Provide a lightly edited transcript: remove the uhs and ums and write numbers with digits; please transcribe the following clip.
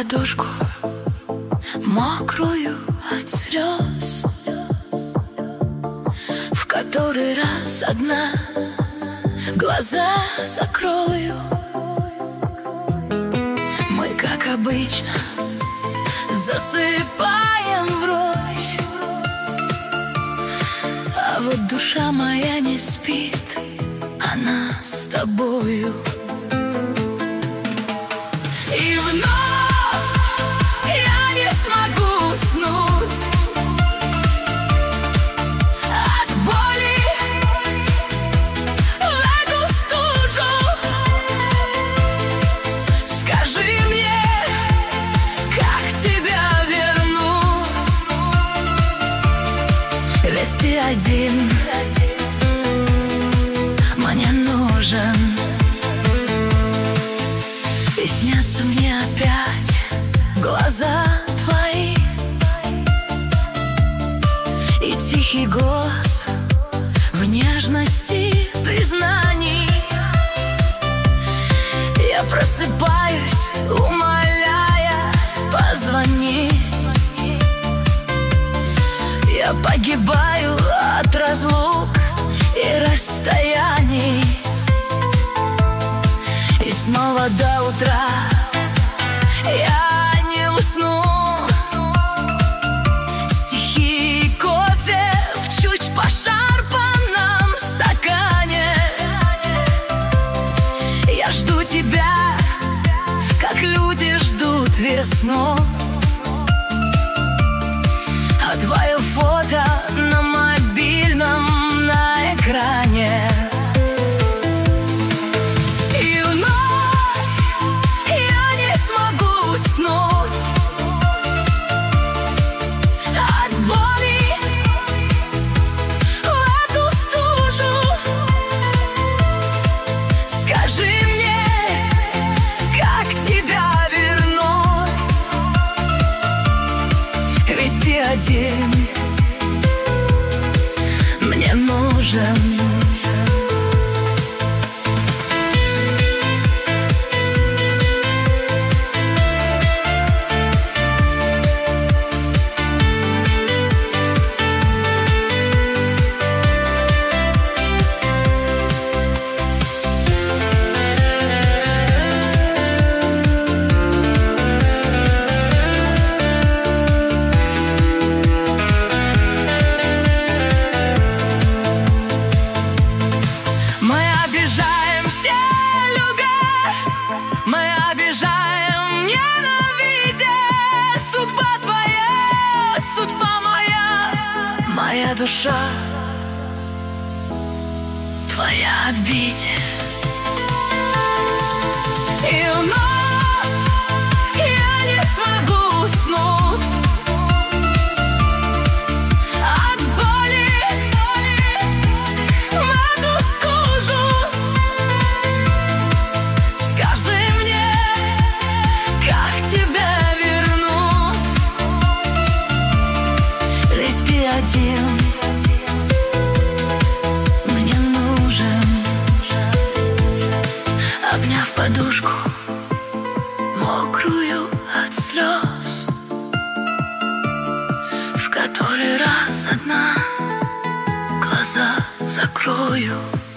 подушку, мокрую от слез, в который раз одна глаза закрою. Мы, как обычно, засыпаем врозь, а вот душа моя не спит, она с тобою. И вновь я не смогу уснуть от боли в эту стужу. Скажи мне, как тебя вернуть, ведь ты один мне нужен. И снятся мне опять глаза твои и тихий голос в нежности признаний. Я просыпаюсь, умоляя, позвони. Я погибаю от разлук и расстояний. И снова до утра я не усну. Стихи и кофе в чуть пошарпанном стакане. Я жду тебя, как люди ждут весну, а твое фото на мобильном на экране. Один мне нужен. Моя душа, твоя обитель. И вновь я не смогу уснуть от боли в эту стужу. Скажи мне, как тебя вернуть, ведь ты один мне нужен. Обняв подушку, мокрую от слез, в который раз одна глаза закрою.